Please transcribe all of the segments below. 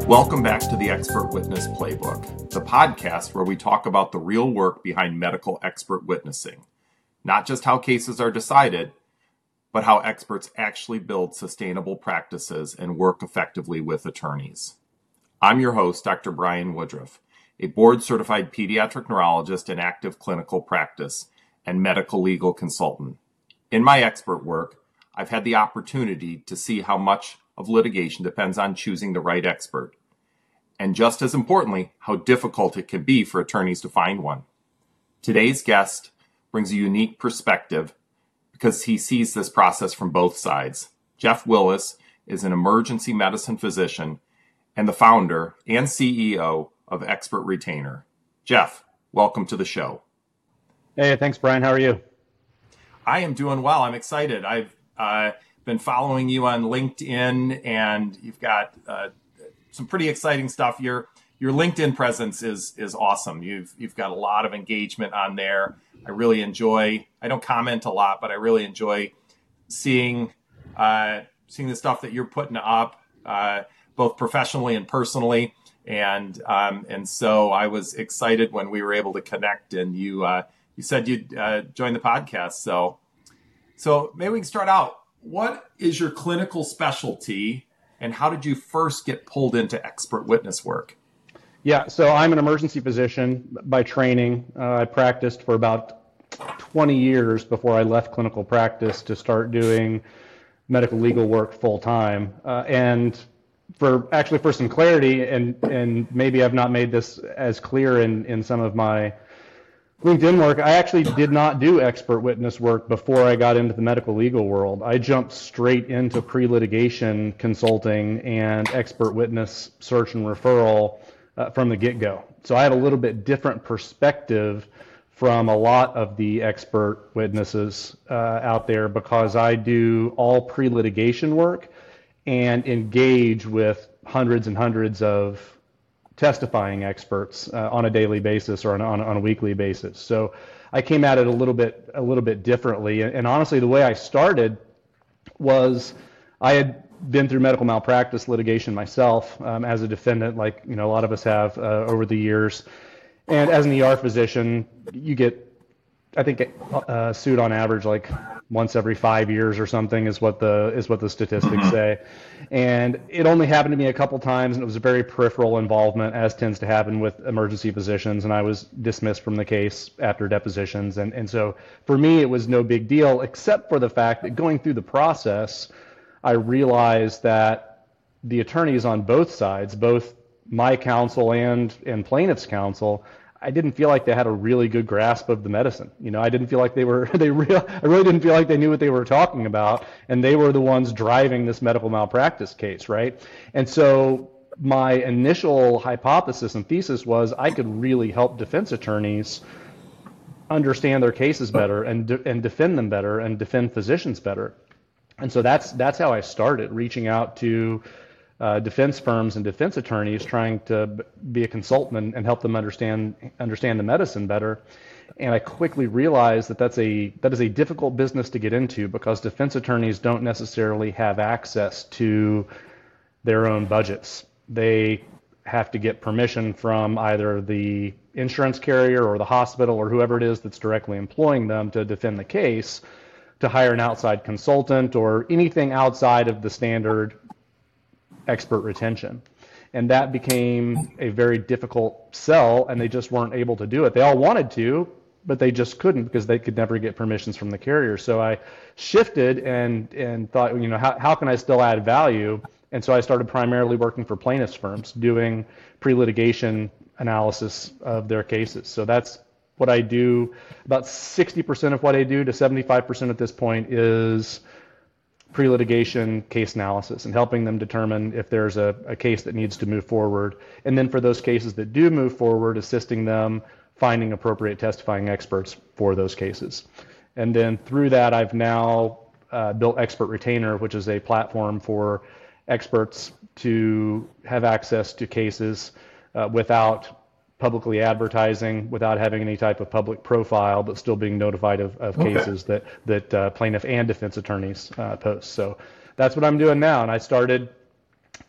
Welcome back to the Expert Witness Playbook, the podcast where we talk about the real work behind medical expert witnessing. Not just how cases are decided, but how experts actually build sustainable practices and work effectively with attorneys. I'm your host, Dr. Brian Woodruff, a board-certified pediatric neurologist in active clinical practice and medical legal consultant. In my expert work, I've had the opportunity to see how much of litigation depends on choosing the right expert, and just as importantly, how difficult it can be for attorneys to find one. Today's guest brings a unique perspective because he sees this process from both sides. Jeff Willis is an emergency medicine physician and the founder and CEO of Expert Retainer. Jeff, welcome to the show. Hey, thanks, Brian. How are you? I am doing well. I'm excited. I've been following you on LinkedIn, and you've got some pretty exciting stuff. Your LinkedIn presence is awesome. You've got a lot of engagement on there. I really enjoy. I don't comment a lot, but I really enjoy seeing the stuff that you're putting up, both professionally and personally. And so I was excited when we were able to connect, and you said you'd join the podcast. So maybe we can start out. What is your clinical specialty, and how did you first get pulled into expert witness work? Yeah, so I'm an emergency physician by training. I practiced for about 20 years before I left clinical practice to start doing medical legal work full time. And for some clarity, and maybe I've not made this as clear in some of my LinkedIn work, I actually did not do expert witness work before I got into the medical legal world. I jumped straight into pre-litigation consulting and expert witness search and referral from the get-go. So I have a little bit different perspective from a lot of the expert witnesses out there because I do all pre-litigation work and engage with hundreds and hundreds of testifying experts on a daily basis or on a weekly basis. So I came at it a little bit differently. And honestly, the way I started was I had been through medical malpractice litigation myself as a defendant, like a lot of us have over the years. And as an ER physician, you get, I think, sued on average like once every 5 years or something is what the statistics say. And it only happened to me a couple times, and it was a very peripheral involvement, as tends to happen with emergency physicians, and I was dismissed from the case after depositions. And so for me, it was no big deal, except for the fact that going through the process, I realized that the attorneys on both sides, both my counsel and plaintiff's counsel, I didn't feel like they had a really good grasp of the medicine. I didn't feel like I really didn't feel like they knew what they were talking about, and they were the ones driving this medical malpractice case, right? And so my initial hypothesis and thesis was I could really help defense attorneys understand their cases better and defend them better and defend physicians better. And so that's how I started, reaching out to defense firms and defense attorneys, trying to be a consultant and help them understand the medicine better. And I quickly realized that is a difficult business to get into because defense attorneys don't necessarily have access to their own budgets. They have to get permission from either the insurance carrier or the hospital or whoever it is that's directly employing them to defend the case, to hire an outside consultant or anything outside of the standard expert retention. And that became a very difficult sell, and they just weren't able to do it. They all wanted to, but they just couldn't because they could never get permissions from the carrier. So I shifted and thought, how can I still add value? And so I started primarily working for plaintiffs' firms, doing pre-litigation analysis of their cases. So that's what I do. About 60% of what I do to 75% at this point is pre-litigation case analysis and helping them determine if there's a case that needs to move forward. And then for those cases that do move forward, assisting them finding appropriate testifying experts for those cases. And then through that, I've now built Expert Retainer, which is a platform for experts to have access to cases without publicly advertising, without having any type of public profile, but still being notified of cases that plaintiff and defense attorneys post. So that's what I'm doing now. And I started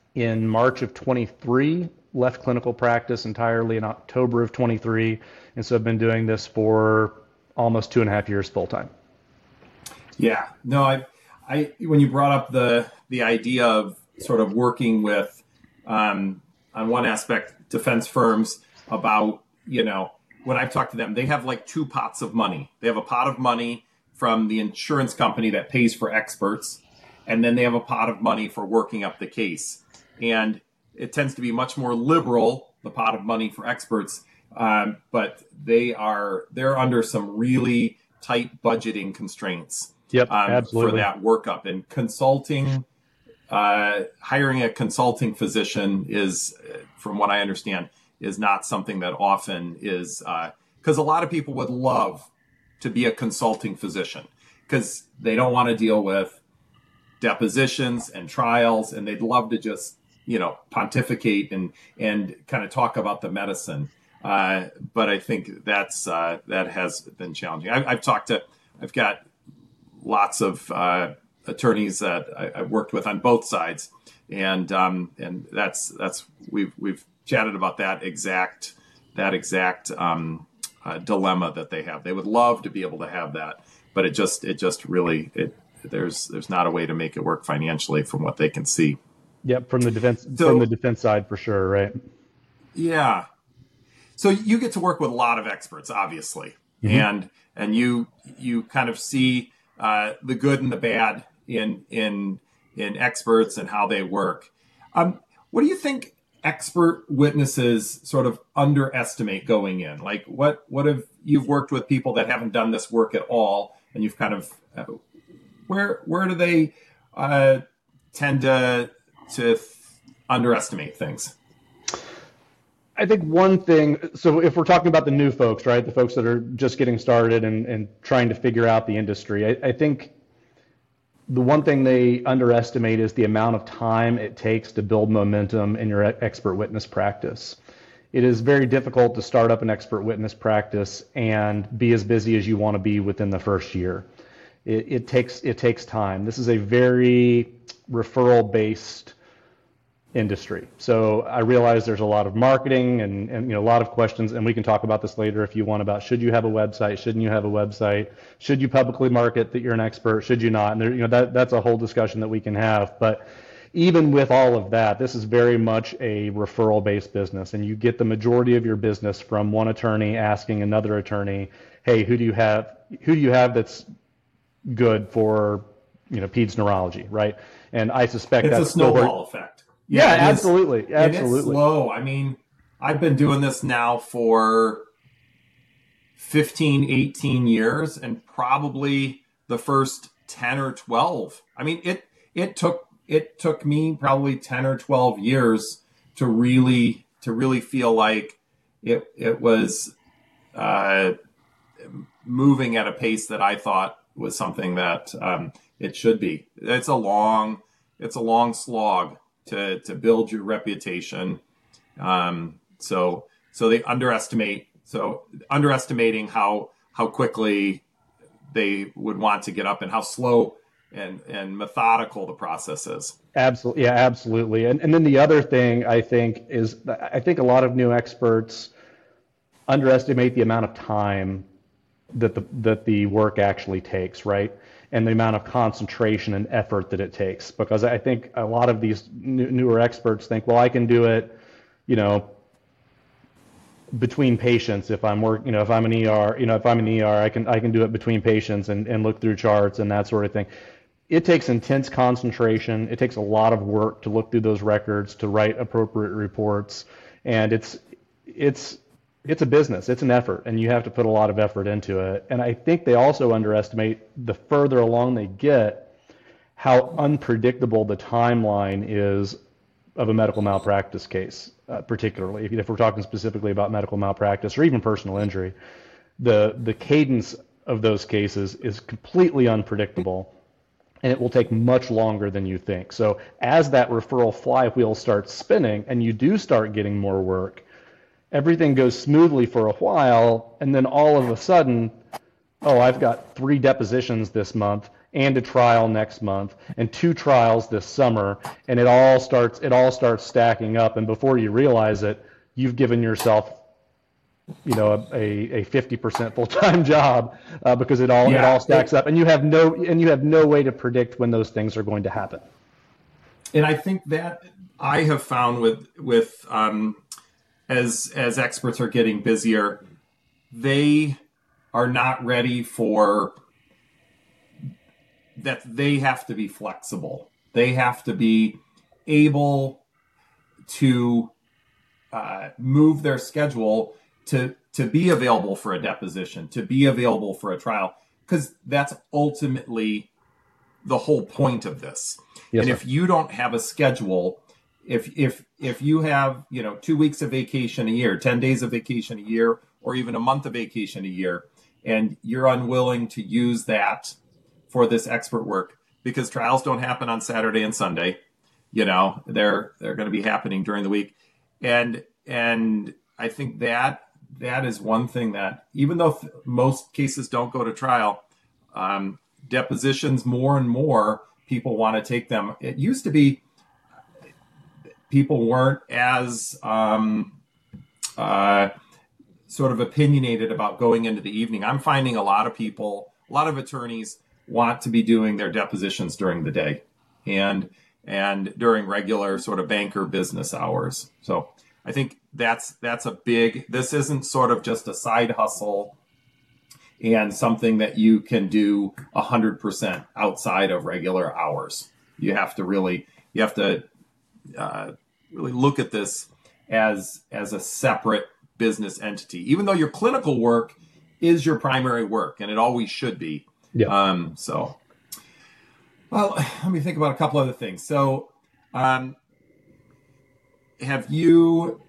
in March of 23, left clinical practice entirely in October of 23, and so I've been doing this for almost 2.5 years full time. Yeah, no, when you brought up the idea of sort of working with, on one aspect, defense firms about, when I've talked to them, they have like two pots of money. They have a pot of money from the insurance company that pays for experts, and then they have a pot of money for working up the case. And it tends to be much more liberal, the pot of money for experts, but they're under some really tight budgeting constraints. Yep, absolutely. For that workup. And consulting, hiring a consulting physician is, from what I understand, is not something that often is, because a lot of people would love to be a consulting physician because they don't want to deal with depositions and trials, and they'd love to just, pontificate and kind of talk about the medicine. But I think that has been challenging. I've got lots of attorneys that I've worked with on both sides, and that's we've chatted about that exact dilemma that they have. They would love to be able to have that, but it just really there's not a way to make it work financially from what they can see. Yep, from the defense side for sure, right? Yeah. So you get to work with a lot of experts, obviously, mm-hmm. and you kind of see the good and the bad in experts and how they work. What do you think expert witnesses sort of underestimate going in? Like, what have you've worked with people that haven't done this work at all, and you've kind of where do they tend to underestimate things? I think one thing, so if we're talking about the new folks, right, the folks that are just getting started and trying to figure out the industry, I think the one thing they underestimate is the amount of time it takes to build momentum in your expert witness practice. It is very difficult to start up an expert witness practice and be as busy as you want to be within the first year. It takes time. This is a very referral-based industry. So I realize there's a lot of marketing and a lot of questions, and we can talk about this later if you want, about should you have a website, shouldn't you have a website, should you publicly market that you're an expert, should you not? And there, that's a whole discussion that we can have. But even with all of that, this is very much a referral-based business, and you get the majority of your business from one attorney asking another attorney, hey, who do you have that's good for peds neurology, right? And I suspect it's that's a snowball effect. Yeah, absolutely. And it's slow. I mean, I've been doing this now for 15, 18 years, and probably the first 10 or 12. I mean, it took me probably 10 or 12 years to really feel like it was moving at a pace that I thought was something that it should be. It's a long slog to build your reputation. So they underestimating how quickly they would want to get up and how slow and methodical the process is. Absolutely. Yeah, absolutely. And then the other thing I think is, I think a lot of new experts underestimate the amount of time that the work actually takes, right? And the amount of concentration and effort that it takes. Because I think a lot of these newer experts think, well, I can do it, between patients. If I'm if I'm an ER, I can do it between patients and look through charts and that sort of thing. It takes intense concentration. It takes a lot of work to look through those records, to write appropriate reports, and it's a business. It's an effort, and you have to put a lot of effort into it. And I think they also underestimate, the further along they get, how unpredictable the timeline is of a medical malpractice case, particularly if we're talking specifically about medical malpractice or even personal injury. The cadence of those cases is completely unpredictable, and it will take much longer than you think. So as that referral flywheel starts spinning and you do start getting more work, everything goes smoothly for a while, and then all of a sudden, oh, I've got 3 depositions this month, and a trial next month and 2 trials this summer, and it all starts stacking up, and before you realize it, you've given yourself a 50% full-time job because it all stacks up, and you have no way to predict when those things are going to happen. And I think that I have found with as experts are getting busier, they are not ready for that. They have to be flexible. They have to be able to move their schedule to be available for a deposition, to be available for a trial, because that's ultimately the whole point of this. Yes, and sir. if you don't have a schedule, if you have 2 weeks of vacation a year, 10 days of vacation a year, or even a month of vacation a year, and you're unwilling to use that for this expert work, because trials don't happen on Saturday and Sunday, they're going to be happening during the week, and I think that is one thing that, even though most cases don't go to trial, depositions, more and more people want to take them. It used to be people weren't as sort of opinionated about going into the evening. I'm finding a lot of attorneys want to be doing their depositions during the day and during regular sort of banker business hours. So I think that's a big, this isn't sort of just a side hustle and something that you can do 100% outside of regular hours. You have to really look at this as a separate business entity, even though your clinical work is your primary work, and it always should be. Yeah. Well, let me think about a couple other things. So, have you,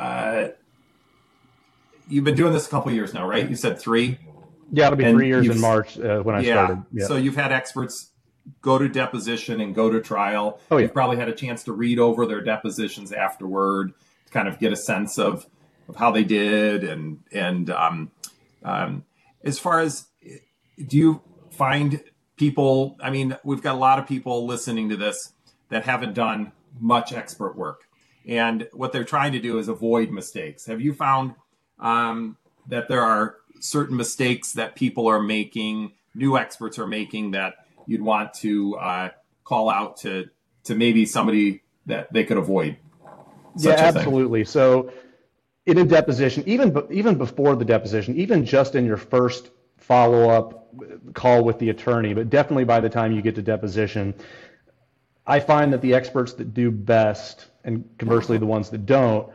you've been doing this a couple of years now, right? You said 3? Yeah, it'll be 3 years in March when I started. Yeah. So you've had experts go to deposition and go to trial. Oh, yeah. You've probably had a chance to read over their depositions afterward to kind of get a sense of how they did. And as far as, do you find people, I mean, we've got a lot of people listening to this that haven't done much expert work. And what they're trying to do is avoid mistakes. Have you found that there are certain mistakes that people are making, new experts are making, that you'd want to call out to maybe somebody that they could avoid? Yeah, absolutely. So in a deposition, even before the deposition, even just in your first follow-up call with the attorney, but definitely by the time you get to deposition, I find that the experts that do best, and conversely the ones that don't,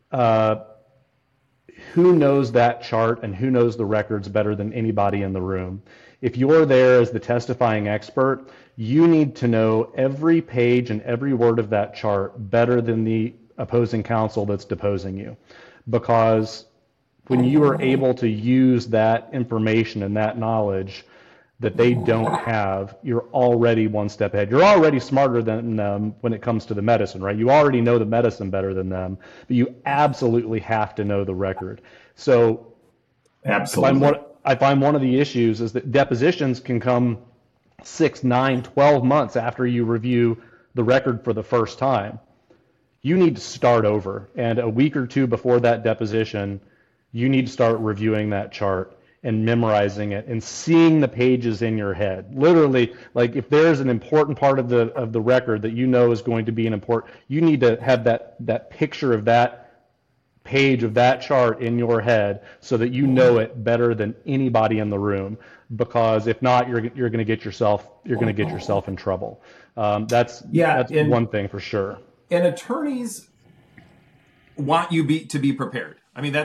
who knows that chart and who knows the records better than anybody in the room? If you're there as the testifying expert, you need to know every page and every word of that chart better than the opposing counsel that's deposing you. Because when you are able to use that information and that knowledge that they don't have, you're already one step ahead. You're already smarter than them when it comes to the medicine, right? You already know the medicine better than them, but you absolutely have to know the record. So absolutely. I find one of the issues is that depositions can come 6, 9, 12 months after you review the record for the first time. You need to start over, and a week or 2 before that deposition, you need to start reviewing that chart and memorizing it and seeing the pages in your head. Literally, like if there's an important part of the record that you know is going to be an important, you need to have that picture of that page of that chart in your head so that you know it better than anybody in the room. Because if not, you're going to get yourself in trouble. That's one thing for sure. And attorneys want you to be prepared. I mean,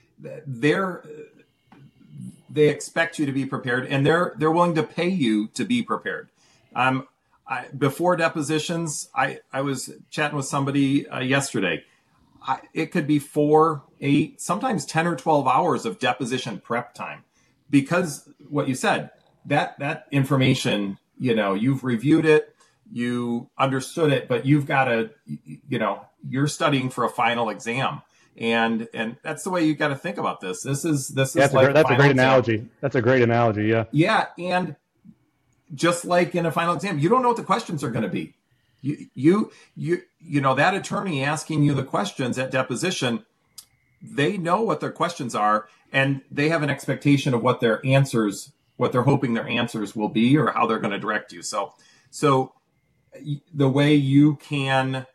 they expect you to be prepared, and they're willing to pay you to be prepared. Before depositions, I was chatting with somebody yesterday. It could be 4, 8, sometimes 10 or 12 hours of deposition prep time, because what you said, that information, you've reviewed it, you understood it, but you've got to, you're studying for a final exam. And that's the way you got to think about this. This is that's a great analogy. That's a great analogy. Yeah. Yeah. And just like in a final exam, you don't know what the questions are going to be. You know, that attorney asking you the questions at deposition, they know what their questions are, and they have an expectation of what their answers, what they're hoping their answers will be, or how they're going to direct you. So the way you can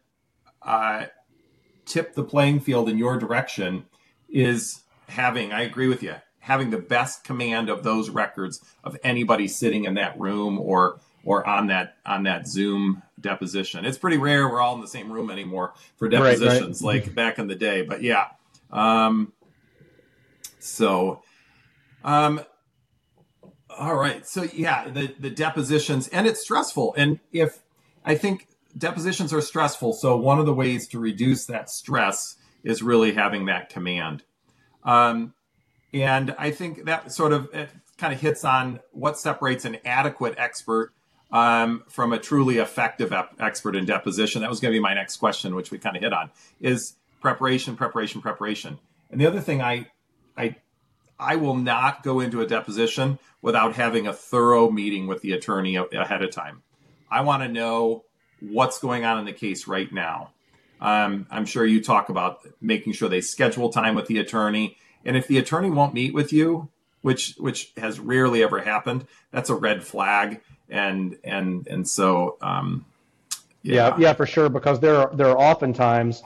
tip the playing field in your direction is having, I agree with you, having the best command of those records of anybody sitting in that room or on that Zoom deposition. It's pretty rare we're all in the same room anymore for depositions, right. Like back in the day. But yeah. All right. So yeah, the depositions, and it's stressful. And I think depositions are stressful. So one of the ways to reduce that stress is really having that command. And I think that sort of kind of hits on what separates an adequate expert from a truly effective expert in deposition. That was going to be my next question, which we kind of hit on, is preparation. And the other thing, I will not go into a deposition without having a thorough meeting with the attorney ahead of time. I want to know what's going on in the case right now. I'm sure you talk about making sure they schedule time with the attorney. And if the attorney won't meet with you, which has rarely ever happened, that's a red flag. And so, yeah, for sure. Because there are oftentimes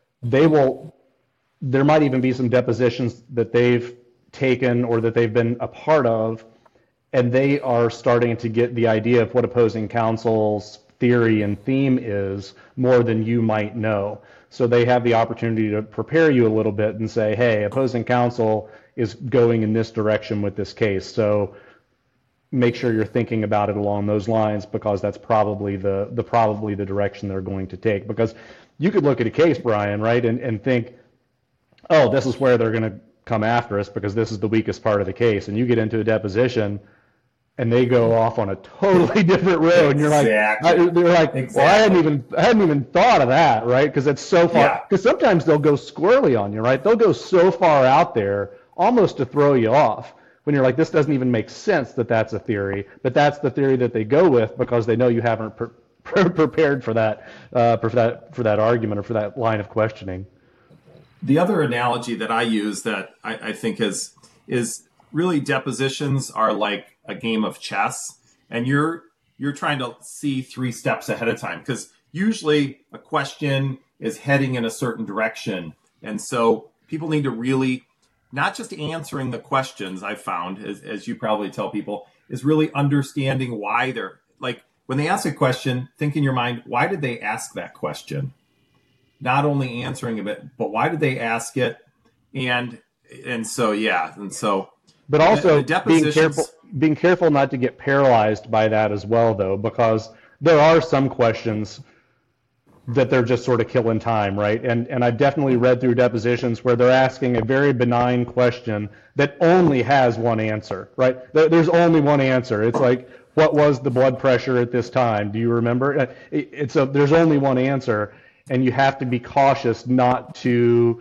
there might even be some depositions that they've taken or that they've been a part of, and they are starting to get the idea of what opposing counsel's theory and theme is more than you might know. So they have the opportunity to prepare you a little bit and say, hey, opposing counsel is going in this direction with this case. So make sure you're thinking about it along those lines, because that's probably the direction they're going to take. Because you could look at a case, Brian, right, and think, oh, this is where they're going to come after us because this is the weakest part of the case. And you get into a deposition and they go off on a totally different road, and you're like, they're like, exactly. Well, I hadn't even thought of that, right? Because it's so far. Because sometimes they'll go squirrely on you, right? They'll go so far out there, almost to throw you off. When you're like, this doesn't even make sense that that's a theory, but that's the theory that they go with because they know you haven't prepared for that argument or for that line of questioning. The other analogy that I use that I think is really depositions are like a game of chess, and you're trying to see 3 steps ahead of time, because usually a question is heading in a certain direction. And so people need to really, not just answering the questions, I've found, as you probably tell people, is really understanding why they're, like, when they ask a question, think in your mind, why did they ask that question? Not only answering it, but why did they ask it? And so, yeah. And so, but also being careful not to get paralyzed by that as well, though, because there are some questions that they're just sort of killing time, right? And I've definitely read through depositions where they're asking a very benign question that only has one answer, right? There's only one answer. It's like, what was the blood pressure at this time? Do you remember? There's only one answer, and you have to be cautious not to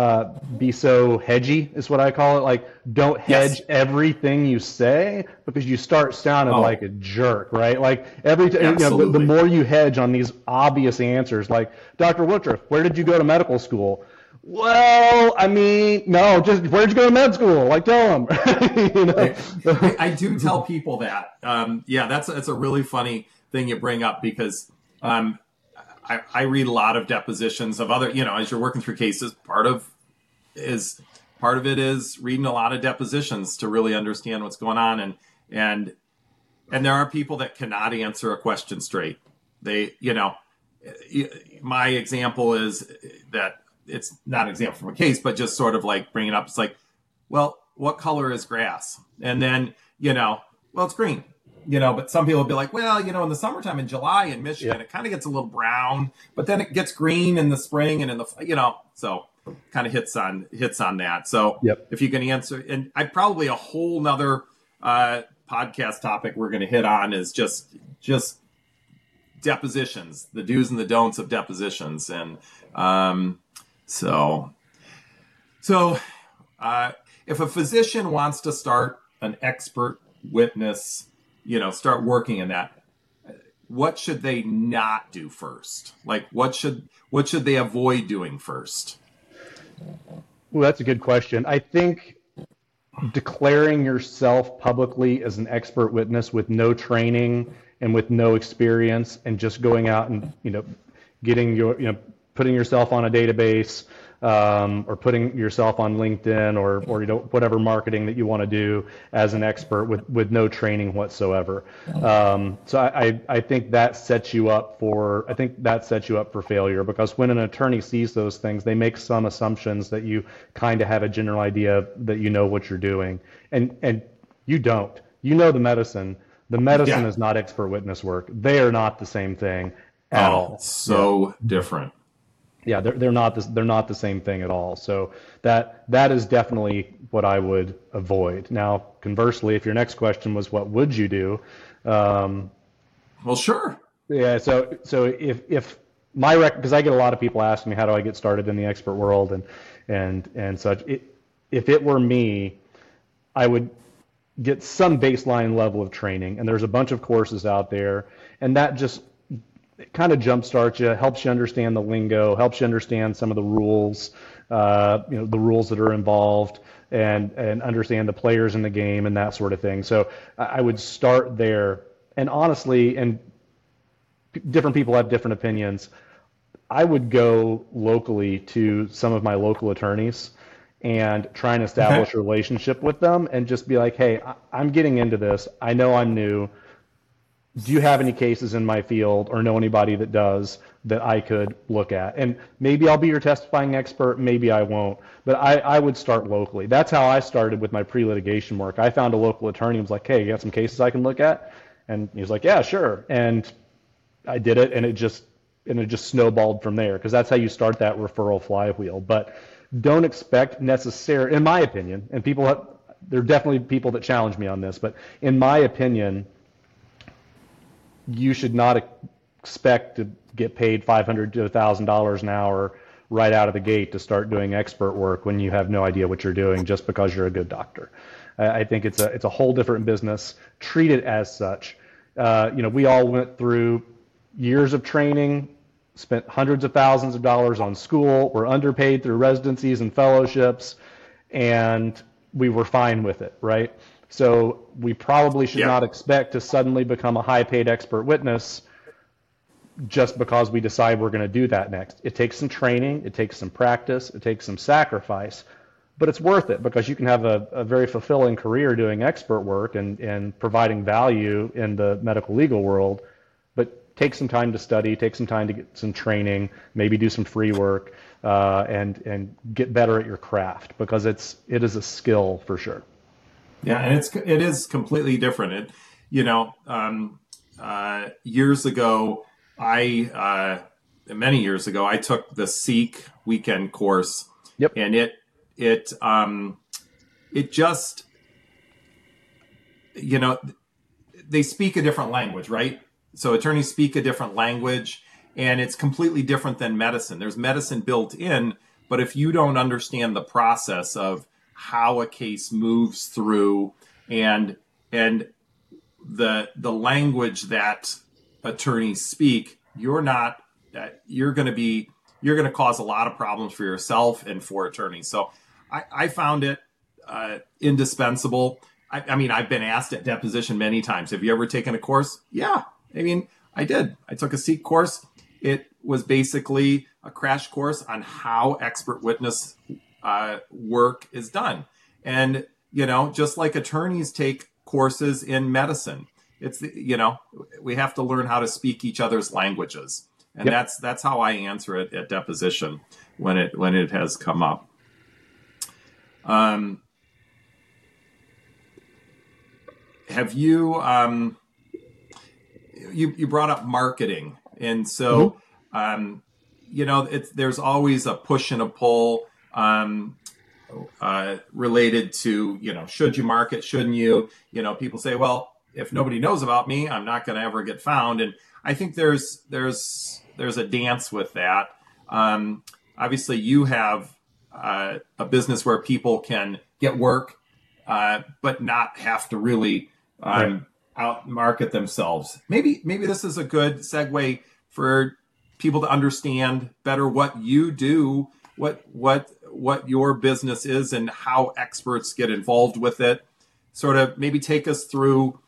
be so hedgy, is what I call it. Like, don't hedge everything you say, because you start sounding like a jerk, right? Like the more you hedge on these obvious answers, like, Dr. Woodruff, where did you go to medical school? Well, I mean, no, just where'd you go to med school? Like, tell them. You know? I do tell people that. That's a really funny thing you bring up, because I read a lot of depositions of other, as you're working through cases, part of it is reading a lot of depositions to really understand what's going on. And there are people that cannot answer a question straight. They, my example is that it's not an example from a case, but just sort of like bringing up, it's like, well, what color is grass? And then, well, it's green. But some people will be like, well, in the summertime in July in Michigan, it kind of gets a little brown, but then it gets green in the spring and in the, so kind of hits on that. So if you can answer, and I probably a whole nother podcast topic we're going to hit on is just depositions, the do's and the don'ts of depositions. And so if a physician wants to start an expert witness start working in that, what should they not do first? Like what should they avoid doing first? Well, that's a good question. I think declaring yourself publicly as an expert witness with no training and with no experience and just going out and, getting putting yourself on a database, or putting yourself on LinkedIn or whatever marketing that you want to do as an expert with no training whatsoever. So I think that sets you up for failure, because when an attorney sees those things, they make some assumptions that you kind of have a general idea that you know what you're doing, and you don't. You know the medicine. The medicine is not expert witness work. They are not the same thing at all. So different. Yeah, they're not the same thing at all. So that is definitely what I would avoid. Now, conversely, if your next question was what would you do? Well, sure. Yeah. So if my because I get a lot of people asking me how do I get started in the expert world and such. If it were me, I would get some baseline level of training, and there's a bunch of courses out there, and that just kind of jumpstarts you, helps you understand the lingo, helps you understand some of the rules, the rules that are involved, and understand the players in the game and that sort of thing. So I would start there. And honestly, and different people have different opinions, I would go locally to some of my local attorneys and try and establish a relationship with them and just be like, hey, I'm getting into this. I know I'm new. Do you have any cases in my field or know anybody that does that I could look at? And maybe I'll be your testifying expert, maybe I won't. But I would start locally. That's how I started with my pre-litigation work. I found a local attorney and was like, hey, you got some cases I can look at? And he was like, yeah, sure. And I did it, and it just snowballed from there, because that's how you start that referral flywheel. But don't expect necessarily, in my opinion, and there are definitely people that challenge me on this, but in my opinion, you should not expect to get paid $500 to $1,000 an hour right out of the gate to start doing expert work when you have no idea what you're doing just because you're a good doctor. I think it's a whole different business. Treat it as such. We all went through years of training, spent hundreds of thousands of dollars on school, were underpaid through residencies and fellowships, and we were fine with it, right? So we probably should not expect to suddenly become a high-paid expert witness just because we decide we're going to do that next. It takes some training, it takes some practice, it takes some sacrifice, but it's worth it, because you can have a very fulfilling career doing expert work and providing value in the medical legal world. But take some time to study, take some time to get some training, maybe do some free work, and get better at your craft, because it is a skill for sure. Yeah, and it is completely different. Years ago, many years ago, I took the Seek weekend course. Yep. And it just, they speak a different language, right? So attorneys speak a different language, and it's completely different than medicine. There's medicine built in, but if you don't understand the process of how a case moves through and the language that attorneys speak, you're going to cause a lot of problems for yourself and for attorneys. So I found it indispensable. I've been asked at deposition many times, have you ever taken a course? Yeah. I did. I took a Seek course. It was basically a crash course on how expert witness work is done. And, just like attorneys take courses in medicine, we have to learn how to speak each other's languages. And that's how I answer it at deposition when it has come up. Have you, you brought up marketing, and so, there's always a push and a pull, related to, should you market, shouldn't you? People say, well, if nobody knows about me, I'm not going to ever get found. And I think there's a dance with that. Obviously you have a business where people can get work, but not have to really out market themselves. Maybe this is a good segue for people to understand better what you do, what your business is, and how experts get involved with it. Sort of maybe take us through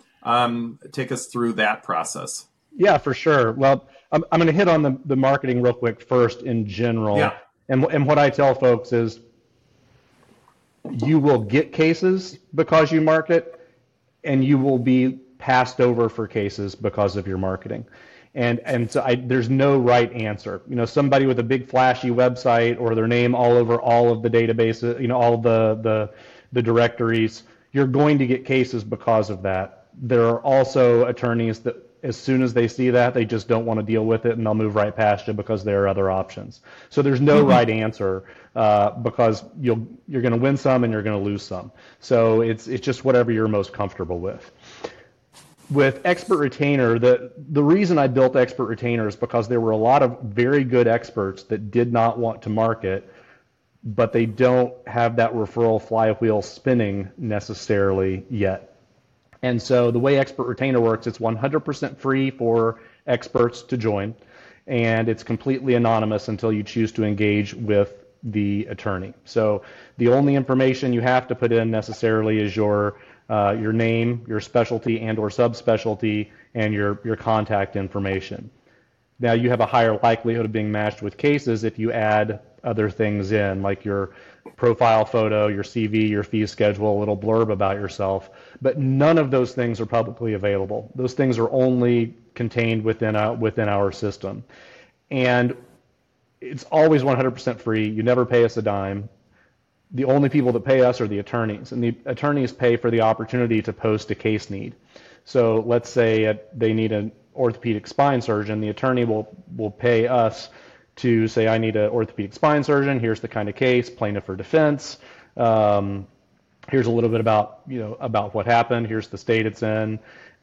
that process. Yeah, for sure. Well, I'm going to hit on the marketing real quick first in general. Yeah. And what I tell folks is you will get cases because you market, and you will be passed over for cases because of your marketing. And so there's no right answer. Somebody with a big flashy website or their name all over all of the databases, all the directories, you're going to get cases because of that. There are also attorneys that as soon as they see that, they just don't want to deal with it, and they'll move right past you because there are other options. So there's no right answer because you're going to win some and you're going to lose some. So it's just whatever you're most comfortable with. With Expert Retainer, the reason I built Expert Retainer is because there were a lot of very good experts that did not want to market, but they don't have that referral flywheel spinning necessarily yet. And so the way Expert Retainer works, it's 100% free for experts to join, and it's completely anonymous until you choose to engage with the attorney. So the only information you have to put in necessarily is your name, your specialty and or subspecialty, and your contact information. Now you have a higher likelihood of being matched with cases if you add other things in, like your profile photo, your CV, your fee schedule, a little blurb about yourself. But none of those things are publicly available. Those things are only contained within our system. And it's always 100% free. You never pay us a dime. The only people that pay us are the attorneys, and the attorneys pay for the opportunity to post a case need. So let's say they need an orthopedic spine surgeon. The attorney will pay us to say, I need an orthopedic spine surgeon. Here's the kind of case, plaintiff or defense. Here's a little bit about what happened. Here's the state it's in.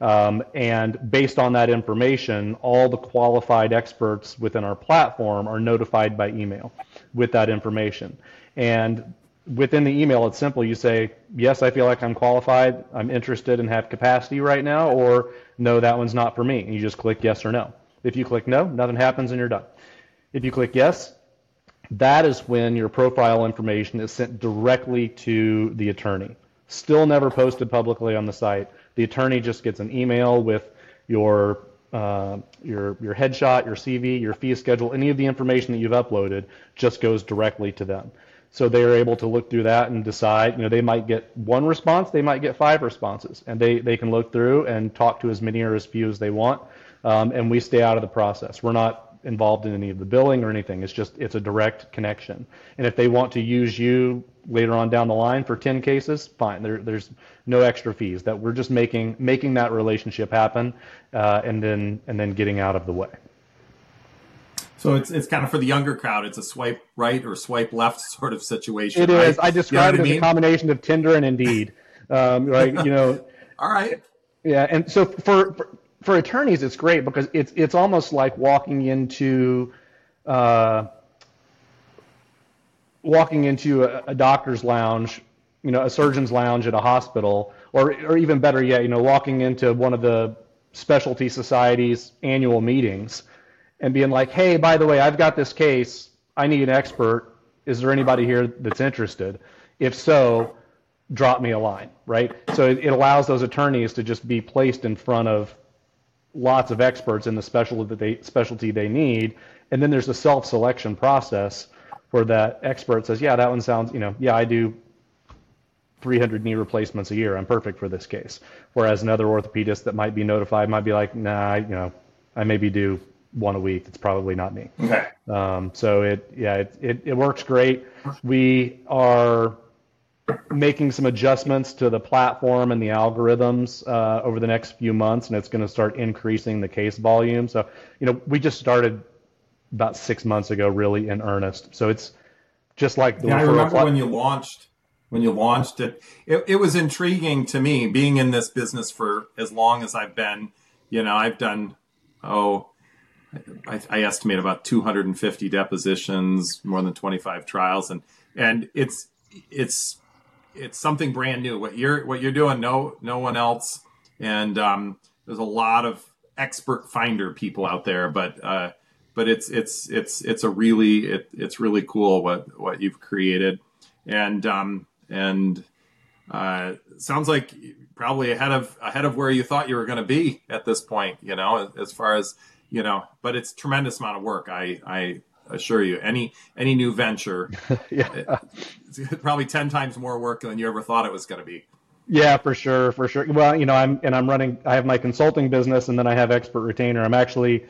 And based on that information, all the qualified experts within our platform are notified by email with that information. And within the email, it's simple. You say, yes, I feel like I'm qualified. I'm interested and have capacity right now, or no, that one's not for me. And you just click yes or no. If you click no, nothing happens and you're done. If you click yes, that is when your profile information is sent directly to the attorney. Still never posted publicly on the site. The attorney just gets an email with your headshot, your CV, your fee schedule, any of the information that you've uploaded just goes directly to them. So they are able to look through that and decide, they might get one response, they might get 5 responses, and they can look through and talk to as many or as few as they want, and we stay out of the process. We're not involved in any of the billing or anything. It's a direct connection. And if they want to use you later on down the line for 10 cases, fine. There's no extra fees. That we're just making that relationship happen, and then getting out of the way. So it's kind of for the younger crowd. It's a swipe right or swipe left sort of situation. It is. I describe it as a combination of Tinder and Indeed. Right? All right. Yeah, and so for attorneys, it's great because it's almost like walking into a doctor's lounge, a surgeon's lounge at a hospital, or even better yet, walking into one of the specialty society's annual meetings and being like, hey, by the way, I've got this case. I need an expert. Is there anybody here that's interested? If so, drop me a line, right? So it allows those attorneys to just be placed in front of lots of experts in the specialty they need, and then there's a self-selection process where that expert says, yeah, that one sounds, I do 300 knee replacements a year. I'm perfect for this case. Whereas another orthopedist that might be notified might be like, nah, I maybe do one a week. It's probably not me. Okay. So it works great. We are making some adjustments to the platform and the algorithms over the next few months, and it's going to start increasing the case volume. So, we just started about 6 months ago, really in earnest. So it's just like the. Yeah, I remember when you launched it. It was intriguing to me, being in this business for as long as I've been. I've done I estimate about 250 depositions, more than 25 trials, and it's something brand new. What you're doing, no one else and there's a lot of expert finder people out there, but it's really cool what you've created, and sounds like probably ahead of where you thought you were going to be at this point, as far as, but it's tremendous amount of work. I assure you, any new venture, it's probably 10 times more work than you ever thought it was going to be. Yeah, for sure. Well, I have my consulting business, and then I have Expert Retainer. I'm actually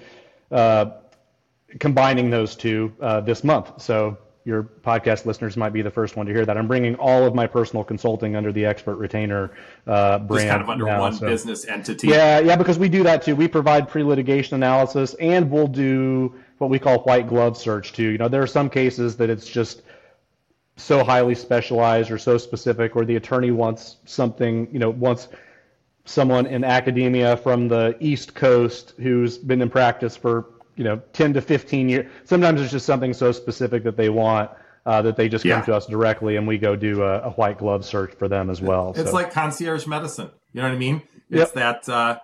combining those two this month. So your podcast listeners might be the first one to hear that. I'm bringing all of my personal consulting under the Expert Retainer brand. Just kind of under one business entity. Yeah, because we do that too. We provide pre-litigation analysis, and we'll do what we call white glove search too. There are some cases that it's just so highly specialized or so specific, or the attorney wants something, wants someone in academia from the East Coast who's been in practice for 10 to 15 years. Sometimes it's just something so specific that they want that they just come to us directly, and we go do a white glove search for them as well. It's like concierge medicine. You know what I mean? It's that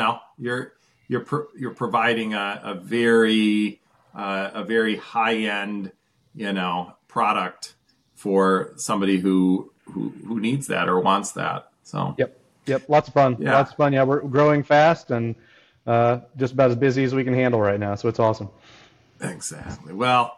you're providing a very high end product for somebody who needs that or wants that. So yep, lots of fun. Yeah. Lots of fun. Yeah, we're growing fast and just about as busy as we can handle right now. So it's awesome. Exactly. Well,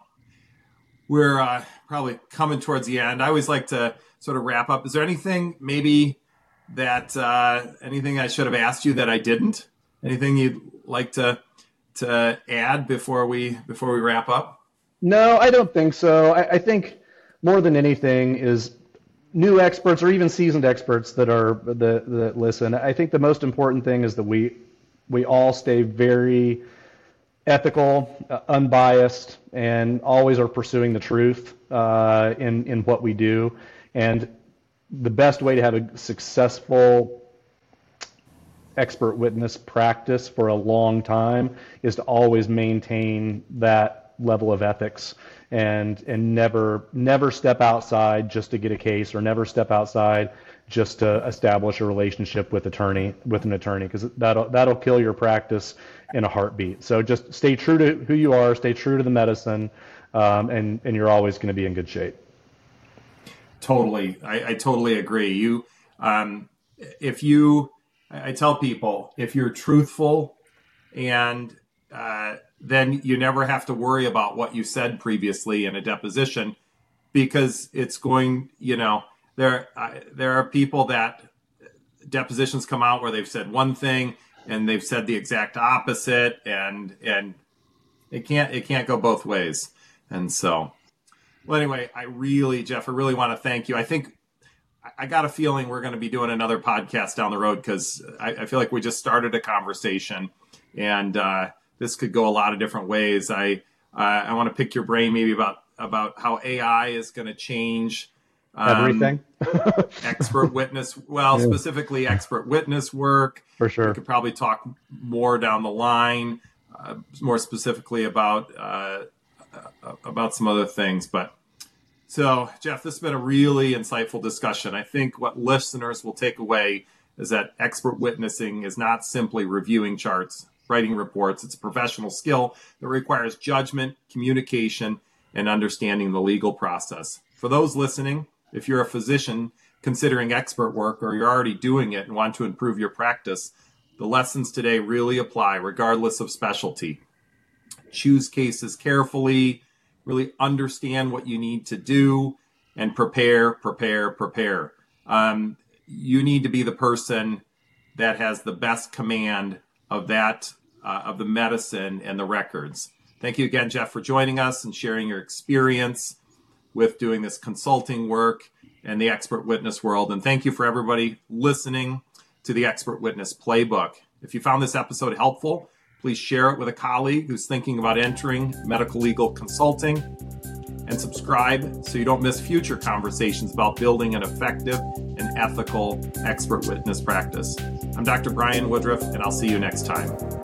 we're probably coming towards the end. I always like to sort of wrap up. Is there anything maybe that anything I should have asked you that I didn't? Anything you'd like to add before we wrap up? No, I don't think so. I think more than anything is new experts or even seasoned experts that listen. I think the most important thing is that we all stay very ethical, unbiased, and always are pursuing the truth in what we do. And the best way to have a successful expert witness practice for a long time is to always maintain that level of ethics and never step outside just to get a case, or never step outside just to establish a relationship with an attorney, because that'll kill your practice in a heartbeat. So just stay true to who you are, stay true to the medicine, and you're always going to be in good shape. Totally. I totally agree. I tell people, if you're truthful, and then you never have to worry about what you said previously in a deposition, because it's going, there are people that depositions come out where they've said one thing and they've said the exact opposite, and it can't go both ways. And so, well, anyway, Jeff, I really want to thank you. I think I got a feeling we're going to be doing another podcast down the road, because I feel like we just started a conversation, and this could go a lot of different ways. I want to pick your brain maybe about how AI is going to change everything. Expert witness, specifically expert witness work. For sure. We could probably talk more down the line, more specifically about some other things. But so, Jeff, this has been a really insightful discussion. I think what listeners will take away is that expert witnessing is not simply reviewing charts, writing reports. It's a professional skill that requires judgment, communication, and understanding the legal process. For those listening, if you're a physician considering expert work, or you're already doing it and want to improve your practice, the lessons today really apply regardless of specialty. Choose cases carefully, really understand what you need to do, and prepare. You need to be the person that has the best command of that, of the medicine and the records. Thank you again, Jeff, for joining us and sharing your experience with doing this consulting work and the expert witness world. And thank you for everybody listening to the Expert Witness Playbook. If you found this episode helpful, please share it with a colleague who's thinking about entering medical legal consulting, and subscribe so you don't miss future conversations about building an effective and ethical expert witness practice. I'm Dr. Brian Woodruff, and I'll see you next time.